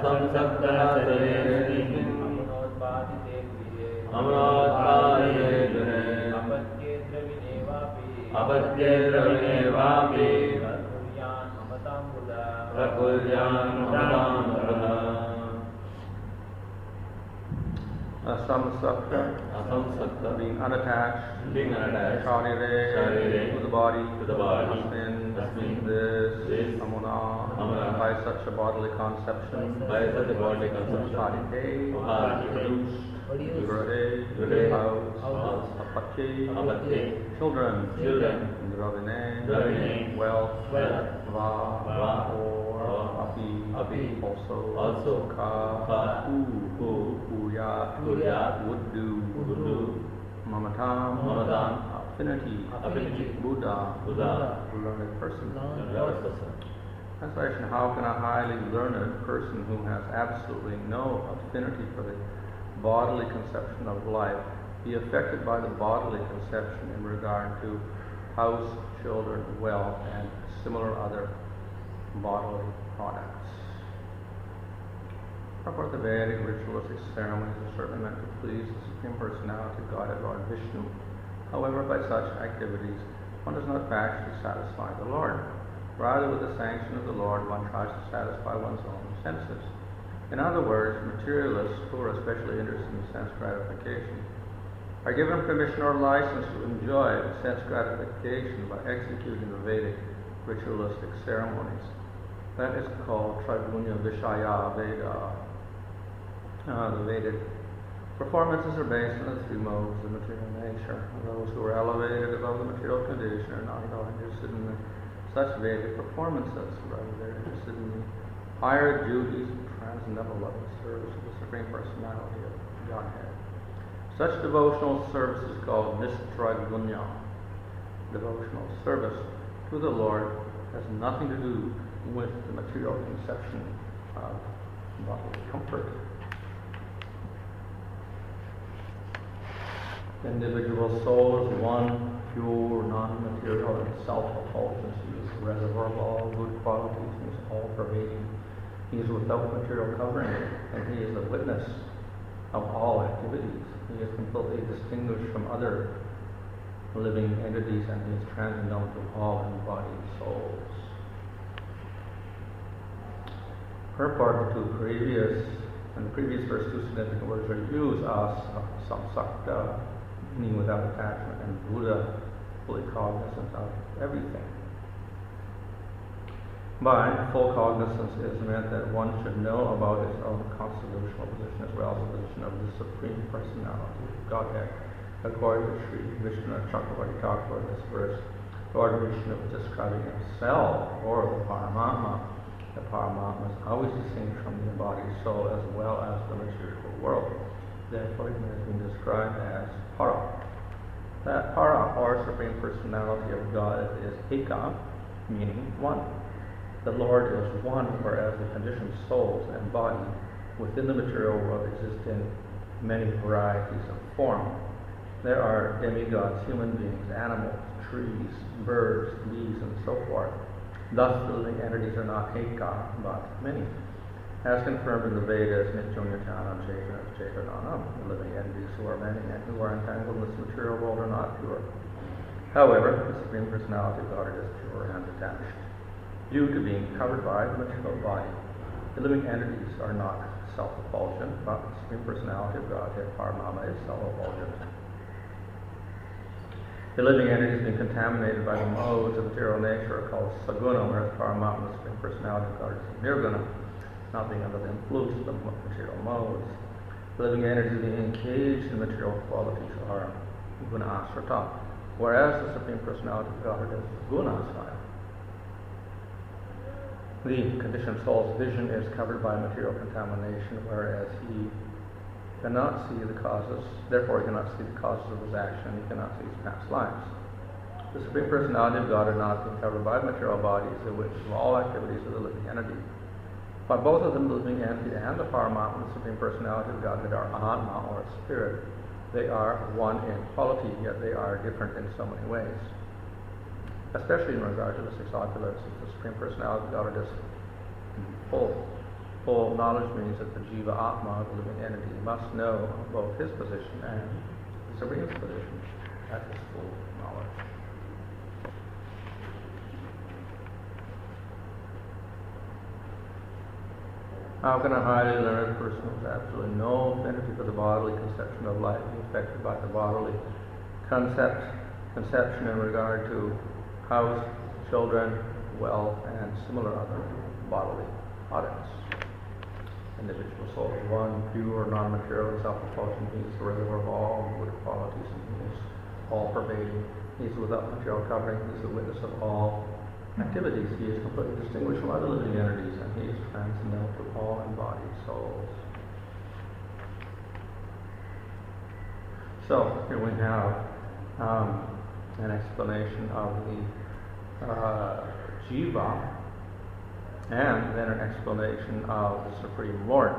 असंसक्तः शरीरेऽस्मिन् अमनोत्पादिते गृहे अपत्ये द्रविणे वापि प्रकुर्यान् ममतां मुदा Asamsakta, being unattached, sharire, to the body, asmin, this, amuna, by such a bodily conception, produced, house, apatye, children, dravine, wealth, va, or api, also, ka, who, would do, mamatam, affinity, Buddha, learned person. Translation: how can a highly learned person who has absolutely no affinity for the bodily conception of life be affected by the bodily conception in regard to house, children, wealth, and similar other bodily products? Purport of the Vedic ritualistic ceremonies are certainly meant to please the Supreme Personality of Godhead, Lord Vishnu. However, by such activities, one does not actually satisfy the Lord. Rather, with the sanction of the Lord, one tries to satisfy one's own senses. In other words, materialists who are especially interested in sense gratification are given permission or license to enjoy sense gratification by executing the Vedic ritualistic ceremonies. That is called Traigunya Vishaya Veda. The Vedic performances are based on the three modes of material nature. Those who are elevated above the material condition are not at all interested in such Vedic performances. Rather, they're interested in the higher duties of transcendental level service of the Supreme Personality of Godhead. Such devotional service is called Nistraigunya. Devotional service to the Lord has nothing to do with the material conception of bodily comfort. The individual soul is one pure, non-material, and self-effulgence. He is the reservoir of all good qualities. He is all-pervading. He is without material covering, and he is the witness of all activities. He is completely distinguished from other living entities, and he is transcendental to all embodied souls. Purport to previous, and the previous verse, two significant words are used: samsakta, meaning without attachment, and Buddha, fully cognizant of everything. By full cognizance is meant that one should know about his own constitutional position as well as the position of the Supreme Personality of Godhead. According to Sri Vishnu Chakravarti Thakur in this verse, Lord Vishnu is describing himself, or the Paramatma. The Paramatma is always distinct from the embodied soul as well as the material world. Therefore, he has been described as Para. That Para, or Supreme Personality of God, is Eka, meaning one. The Lord is one, whereas the conditioned souls and body within the material world exist in many varieties of form. There are demigods, human beings, animals, trees, birds, bees, and so forth. Thus, the living entities are not Eka, but many. As confirmed in the Vedas, Nityonyatana, Chetananam, the living entities who are many and who are entangled in this material world are not pure. However, the Supreme Personality of Godhead is pure and detached, due to being covered by the material body. The living entities are not self-effulgent, but the Supreme Personality of Godhead, Paramatma, is self-effulgent. The living entities being contaminated by the modes of material nature are called saguna, whereas Paramatma, the Supreme Personality of God, is nirguna, not being under the influence of the material modes. The living entities being engaged in material qualities are guna asrata, whereas the Supreme Personality of God is guna asraya. The conditioned soul's vision is covered by material contamination, whereas he cannot see the causes, therefore he cannot see the causes of his action, he cannot see his past lives. The Supreme Personality of God are not being covered by material bodies, the which of all activities of the living entity. But both of them, the living entity and the Paramatma, the Supreme Personality of Godhead, are Atma, or spirit. They are one in quality, yet they are different in so many ways. Especially in regard to the six opulence, the Supreme Personality of Godhead is full full knowledge means that the Jiva Atma, the living entity, must know both his position and the Supreme's position at his full knowledge. How can a highly learned person with absolutely no affinity for the bodily conception of life be affected by the bodily conception in regard to house, children, wealth, and similar other bodily objects? Individual soul is one, pure, non-material, and self-repulsion. He is the reservoir of all good qualities, and he is all-pervading. He is without material covering. He is the witness of all activities. He is completely distinguished from other living entities, and he is transcendental to all embodied souls. So here we have an explanation of the Jiva, and then an explanation of the Supreme Lord.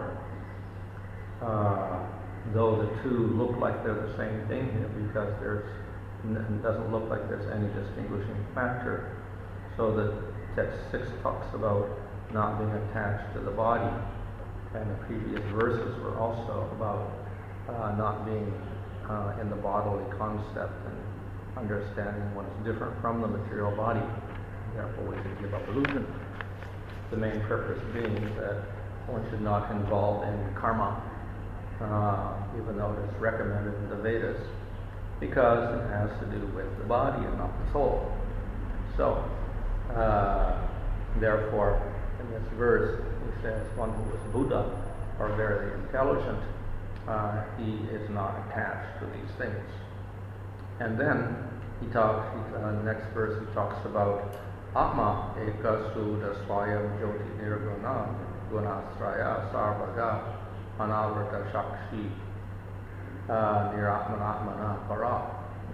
Though the two look like they're the same thing here, because it doesn't look like there's any distinguishing factor. So the text 6 talks about not being attached to the body, and the previous verses were also about not being in the bodily concept and understanding what is different from the material body. Therefore, we should give up illusion. The main purpose being that one should not involve in karma, even though it is recommended in the Vedas, because it has to do with the body and not the soul. So, therefore, in this verse, he says one who is Buddha, or very intelligent, he is not attached to these things. And then he talks, in the next verse, he talks about Atma eka suda swayam jyoti nirguna gunasraya sarvaga anavrata shakshi niratmanatmana para.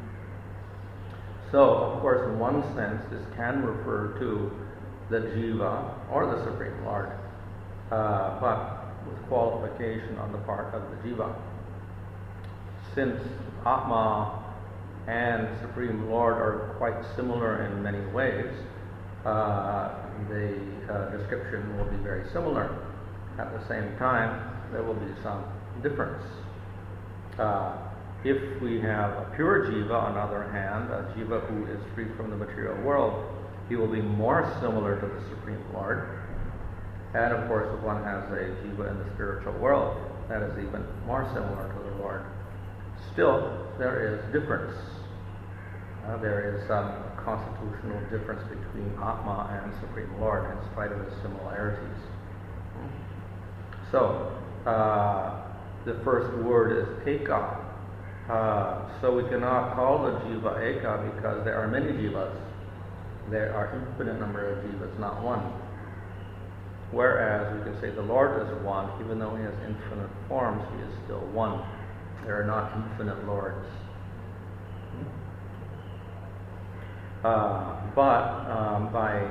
So, of course, in one sense, this can refer to the Jiva or the Supreme Lord, but with qualification on the part of the Jiva. Since Atma and Supreme Lord are quite similar in many ways, the description will be very similar. At the same time, there will be some difference. If we have a pure Jiva, on the other hand, a Jiva who is free from the material world, he will be more similar to the Supreme Lord. And of course, if one has a Jiva in the spiritual world, that is even more similar to the Lord. Still, there is difference. There is some constitutional difference between Atma and Supreme Lord, in spite of the similarities. So, the first word is Eka. So we cannot call the Jiva Eka because there are many Jivas. There are infinite number of Jivas, not one. Whereas we can say the Lord is one, even though he has infinite forms, he is still one. There are not infinite Lords. But by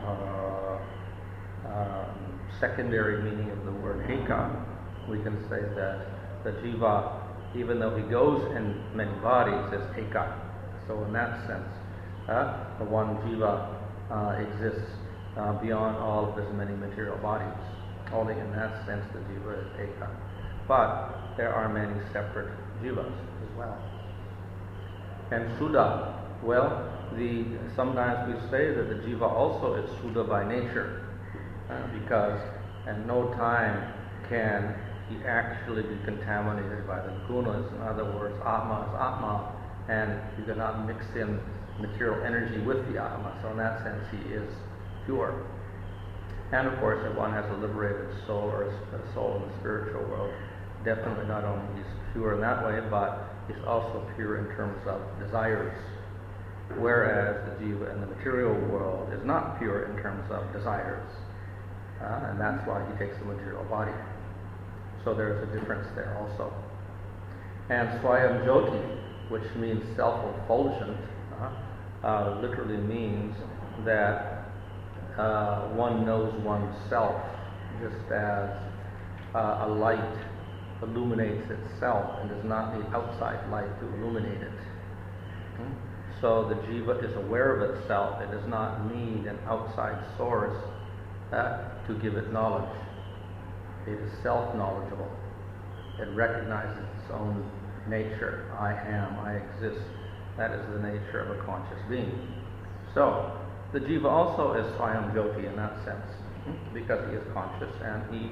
secondary meaning of the word Eka, we can say that the Jiva, even though he goes in many bodies, is Eka. So in that sense, the one Jiva exists beyond all of his many material bodies. Only in that sense the Jiva is Eka. But there are many separate Jivas as well. And Suddha, well, sometimes we say that the Jiva also is Suddha by nature, because at no time can he actually be contaminated by the gunas. In other words, Atma is Atma, and you cannot mix in material energy with the Atma. So in that sense, he is pure. And of course, if one has a liberated soul or a soul in the spiritual world, definitely not only he's pure in that way, but he's also pure in terms of desires. Whereas the Jiva in the material world is not pure in terms of desires. And that's why he takes the material body. So there's a difference there also. And Swayam Jyoti, which means self-effulgent, literally means that one knows oneself, just as a light illuminates itself and does not need outside light to illuminate it. So the Jiva is aware of itself. It does not need an outside source to give it knowledge. It is self-knowledgeable. It recognizes its own nature. I am, I exist. That is the nature of a conscious being. So, the jiva also is Swayam Jyoti in that sense, because he is conscious and he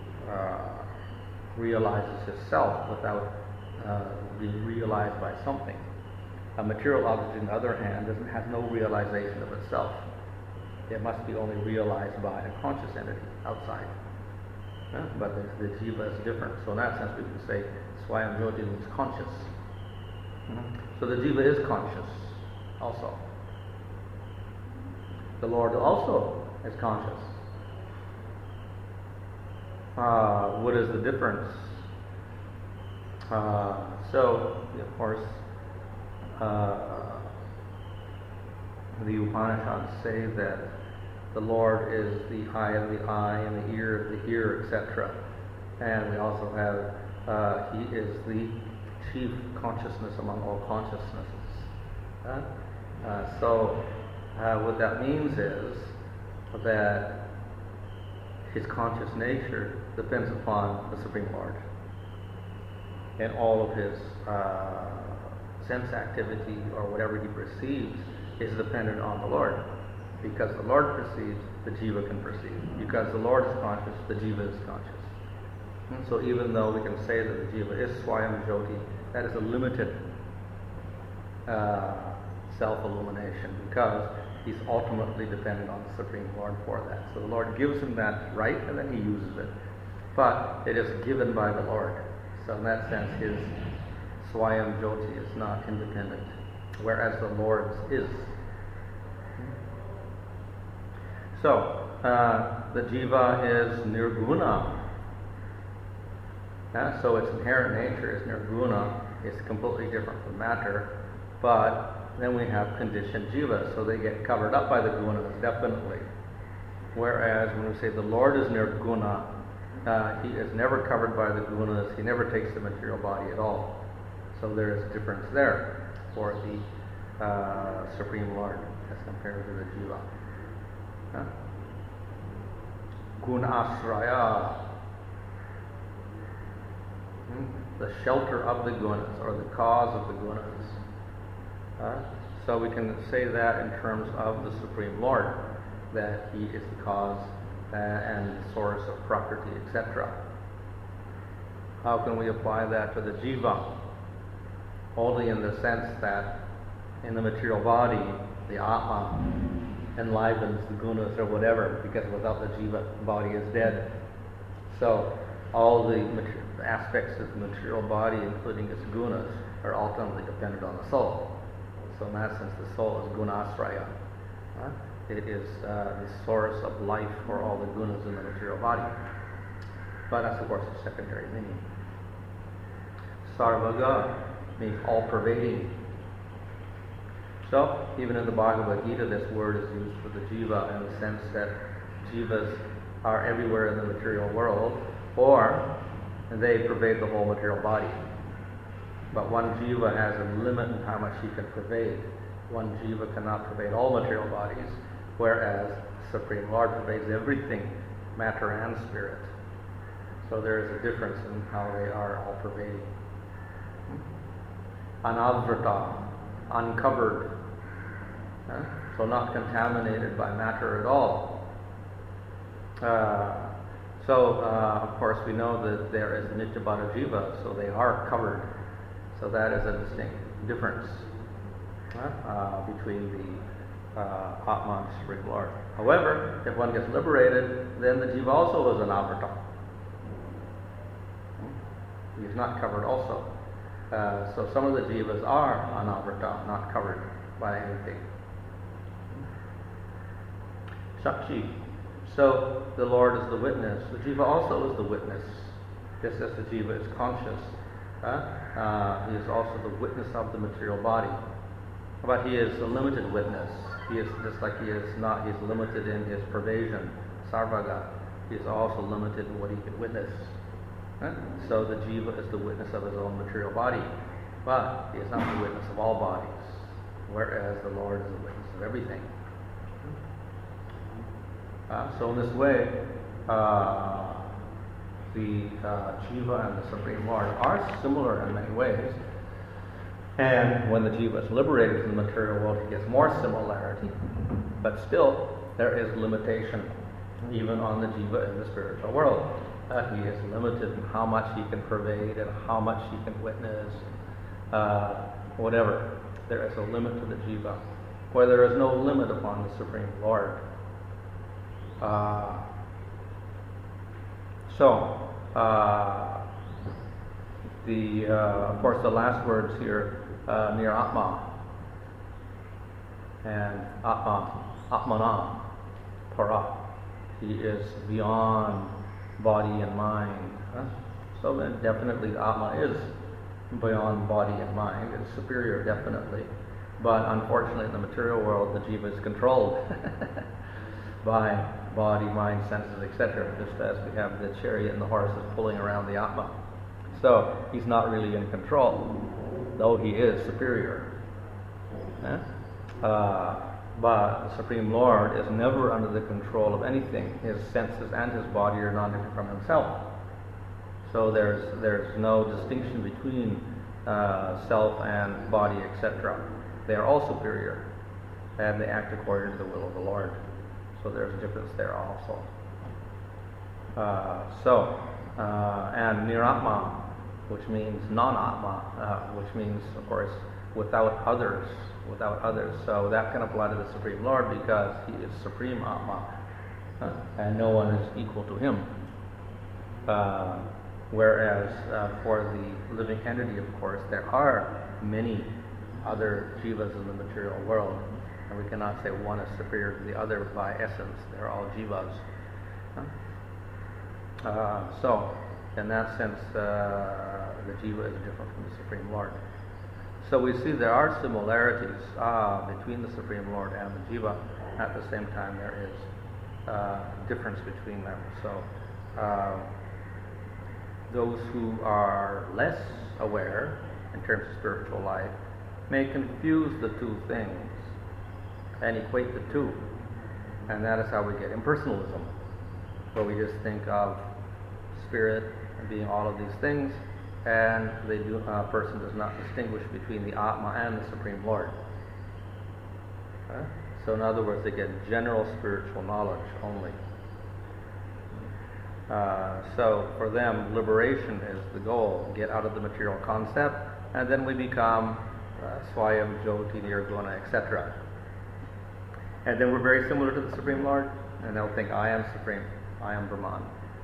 realizes himself without being realized by something. A material object, on the other hand, has no realization of itself. It must be only realized by a conscious entity outside. But the jiva is different. So in that sense, we can say Swayam Jyoti means conscious. So the jiva is conscious also. The Lord also is conscious. What is the difference? So, of course, the Upanishads say that the Lord is the eye of the eye and the ear of the ear, etc. And we also have, he is the chief consciousness among all consciousnesses. So what that means is that his conscious nature depends upon the Supreme Lord. And all of his sense activity or whatever he perceives is dependent on the Lord. Because the Lord perceives, the jiva can perceive. Because the Lord is conscious, the jiva is conscious. And so even though we can say that the jiva is Swayam Jyoti, that is a limited self-illumination because he's ultimately dependent on the Supreme Lord for that. So the Lord gives him that right and then he uses it. But it is given by the Lord. So in that sense, his Swayam Jyoti is not independent, whereas the Lord's is. So, the jiva is nirguna. So its inherent nature is nirguna. It's completely different from matter. But then we have conditioned jiva, so they get covered up by the gunas, definitely. Whereas when we say the Lord is nirguna, he is never covered by the gunas. He never takes the material body at all. So there is a difference there for the Supreme Lord as compared to the jiva. Gunasraya, the shelter of the gunas, or the cause of the gunas. So we can say that in terms of the Supreme Lord, that he is the cause and source of prakriti, etc. How can we apply that to the jiva? Only in the sense that in the material body, the atma enlivens the gunas or whatever, because without the jiva, the body is dead. So all the aspects of the material body, including its gunas, are ultimately dependent on the soul. So in that sense, the soul is gunasraya. It is the source of life for all the gunas in the material body. But that's of course a secondary meaning. Sarvaga means all-pervading. So, even in the Bhagavad Gita, this word is used for the jiva in the sense that jivas are everywhere in the material world, or they pervade the whole material body. But one jiva has a limit in how much he can pervade. One jiva cannot pervade all material bodies, whereas the Supreme Lord pervades everything, matter and spirit. So there is a difference in how they are all pervading. Anavrata, uncovered. So not contaminated by matter at all. Of course, we know that there is Nityabhata Jiva, so they are covered. So that is a distinct difference between the Atma and Supreme Lord. However, if one gets liberated, then the Jiva also is an avrata. He is not covered also. So some of the Jivas are anavrata, not covered by anything. Sakshi. So the Lord is the witness. The Jiva also is the witness. Just as the Jiva is conscious, he is also the witness of the material body. But he is a limited witness. He is just like he is limited in his pervasion, sarvaga. He is also limited in what he can witness. So the Jiva is the witness of his own material body, but he is not the witness of all bodies, whereas the Lord is the witness of everything. So in this way, the Jiva and the Supreme Lord are similar in many ways. And when the Jiva is liberated from the material world, he gets more similarity. But still, there is limitation even on the Jiva in the spiritual world. He is limited in how much he can pervade and how much he can witness, whatever. There is a limit to the Jiva, where there is no limit upon the Supreme Lord. Of course, the last words here, near Atma, and Atmana, Para. He is beyond body and mind. So then definitely Atma is beyond body and mind. It's superior, definitely. But unfortunately, in the material world, the Jiva is controlled by body, mind, senses, etc. Just as we have the chariot and the horses pulling around the Atma. So he's not really in control, though he is superior. But the Supreme Lord is never under the control of anything. His senses and his body are not different from himself. So there's no distinction between self and body, etc. They are all superior, and they act according to the will of the Lord. So there's a difference there also. And Niratma, which means non-Atma, which means, of course, without others. So that can apply to the Supreme Lord because he is Supreme Atma, and no one is equal to him. Whereas for the living entity, of course, there are many other jivas in the material world, and we cannot say one is superior to the other by essence. They're all jivas. So, in that sense, the jiva is different from the Supreme Lord. So we see there are similarities between the Supreme Lord and the jiva. At the same time, there is difference between them. So those who are less aware in terms of spiritual life may confuse the two things and equate the two. And that is how we get impersonalism, where we just think of spirit being all of these things, and a person does not distinguish between the Atma and the Supreme Lord. So in other words, they get general spiritual knowledge only. So for them, liberation is the goal. Get out of the material concept, and then we become Swayam, Jyoti, Nirguna, etc. And then we're very similar to the Supreme Lord, and they'll think, I am Supreme, I am Brahman.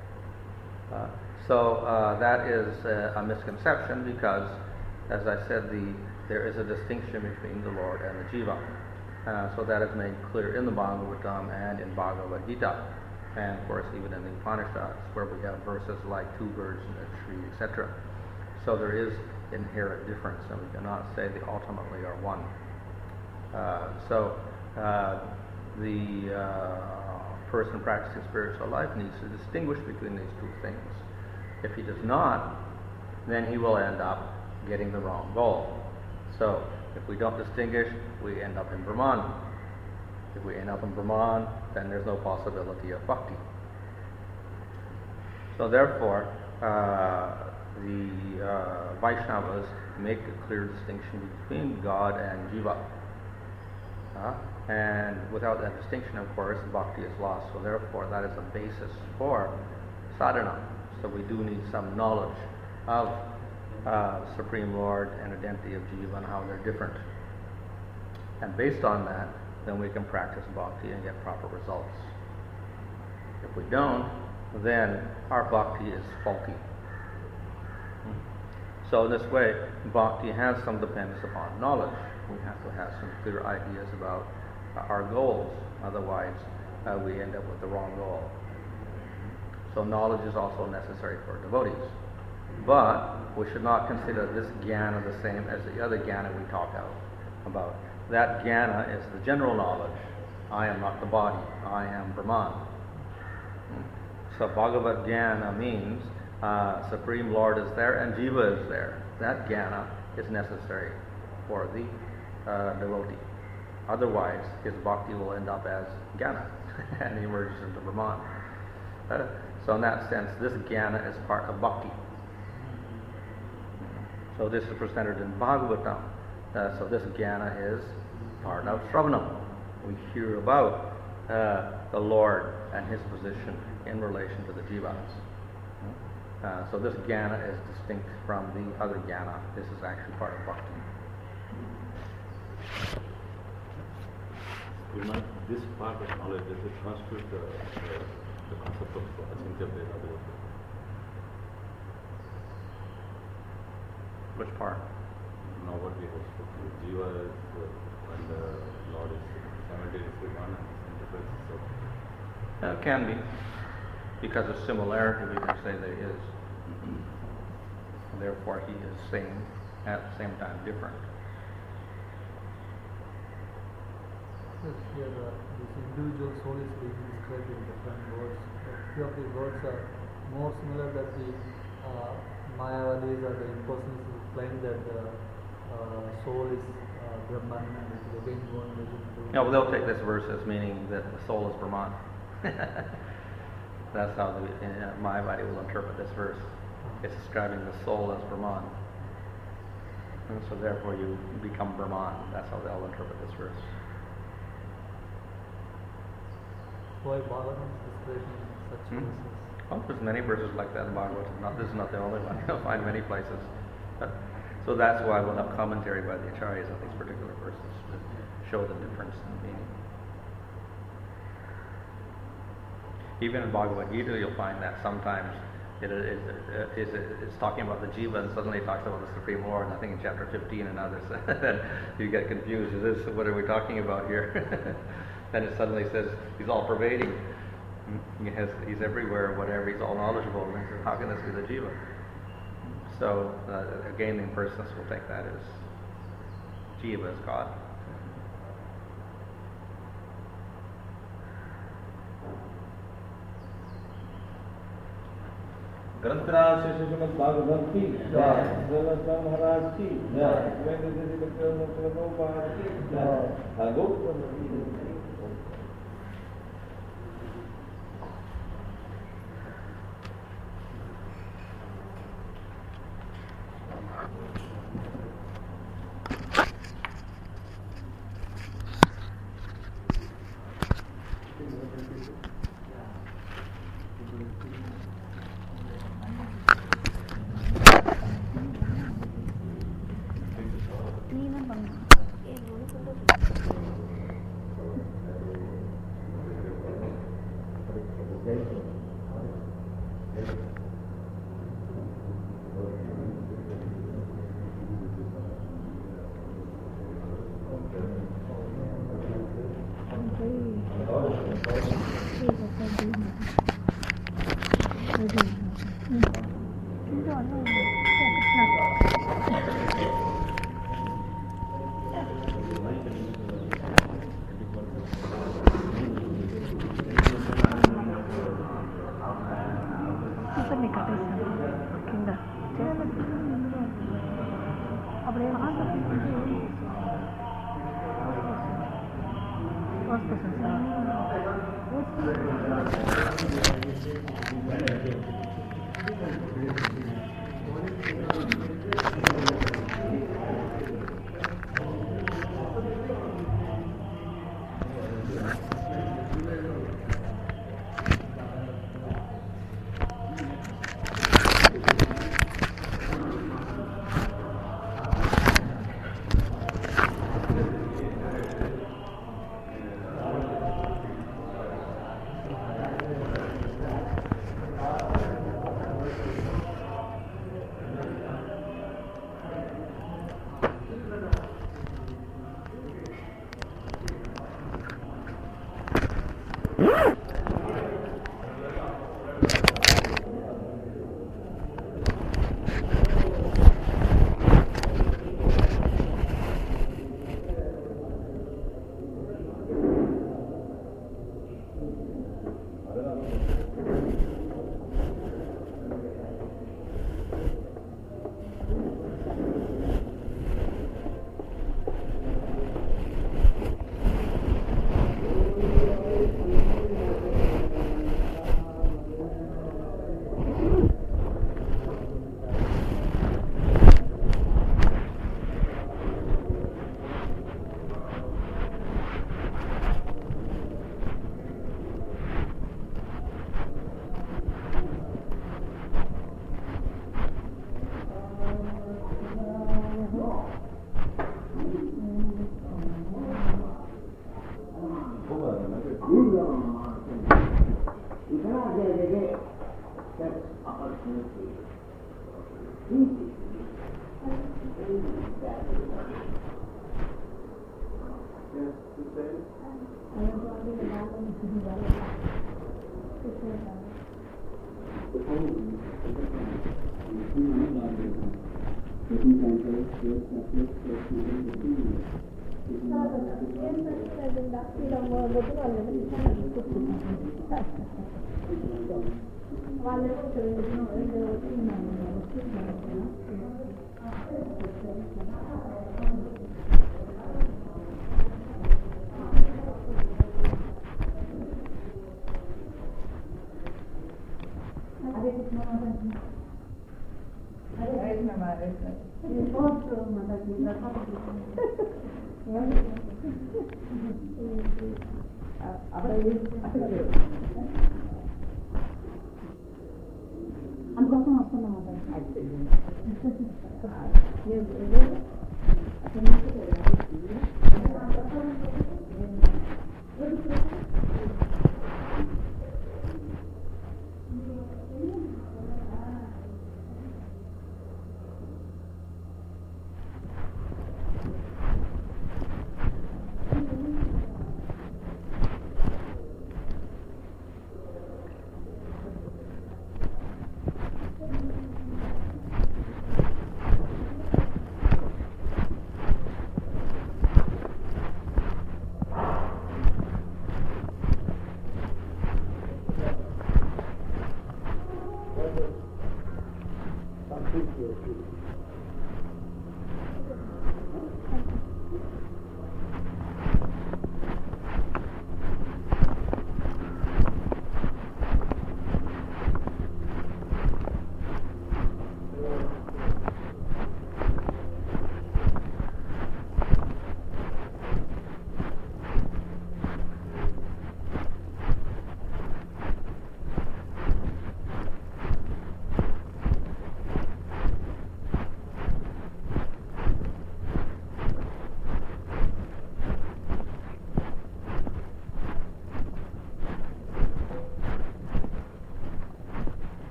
So that is a misconception because, as I said, there is a distinction between the Lord and the Jiva. So that is made clear in the Bhagavatam and in Bhagavad Gita, and of course even in the Upanishads, where we have verses like two birds in a tree, etc. So there is inherent difference, and we cannot say they ultimately are one. The person practicing spiritual life needs to distinguish between these two things. If he does not, then he will end up getting the wrong goal. So if we don't distinguish, we end up in Brahman. If we end up in Brahman, then there's no possibility of bhakti. So therefore, the Vaishnavas make a clear distinction between God and Jiva. And without that distinction, of course, bhakti is lost. So therefore, that is a basis for sadhana. So we do need some knowledge of Supreme Lord and identity of Jiva and how they're different. And based on that, then we can practice bhakti and get proper results. If we don't, then our bhakti is faulty. So in this way, bhakti has some dependence upon knowledge. We have to have some clear ideas about our goals. Otherwise, we end up with the wrong goal. So knowledge is also necessary for devotees. But we should not consider this jnana the same as the other jnana we talk about. That jnana is the general knowledge. I am not the body. I am Brahman. So Bhagavad Jnana means Supreme Lord is there and Jiva is there. That jnana is necessary for the devotee. Otherwise, his bhakti will end up as jnana and he emerges into Brahman. So in that sense, this jnana is part of bhakti. So this is presented in Bhagavatam. So this jnana is part of Shravanam. We hear about the Lord and His position in relation to the jivas. So this jnana is distinct from the other jnana. This is actually part of bhakti. This part of knowledge, does it constitute the concept of Achintya Bheda? Which part? Now what we have spoken, Jiva is when the Lord is simultaneously one and interprets itself. It can be. Because of similarity, we can say there is. Therefore, He is same, at the same time different. Here, this individual soul is being described in different words. A few of the words are more similar that the Mayavadis or the impersonalists claim that the soul is Brahman, and it is again going into. Yeah, well, they'll take this verse as meaning that the soul is Brahman. That's how the Mayavadi will interpret this verse. It's describing the soul as Brahman. And so therefore you become Brahman. That's how they'll interpret this verse. Why Bhagavan is describing such verses? Oh, there's many verses like that in Bhagavatam. This is not the only one. You'll find many places. So that's why we'll have commentary by the Acharyas on these particular verses to show the difference in meaning. Even in Bhagavad Gita, you'll find that sometimes it's talking about the jiva, and suddenly it talks about the Supreme Lord. And I think in chapter 15 and others, you get confused. What are we talking about here? Then it suddenly says He's all pervading. He's everywhere, whatever. He's all knowledgeable. And says, how can this be the jiva? So again, the impersonalists will take that as jiva as God. ग्रंथराज Shri Shrimad Bhagavat की जय, श्रीमद् महाराज की जय, वेद जी के प्रभुपाद की जय, Gautam get that opportunity. Easy. Yes, to say. అందుకోసం వస్తున్నాం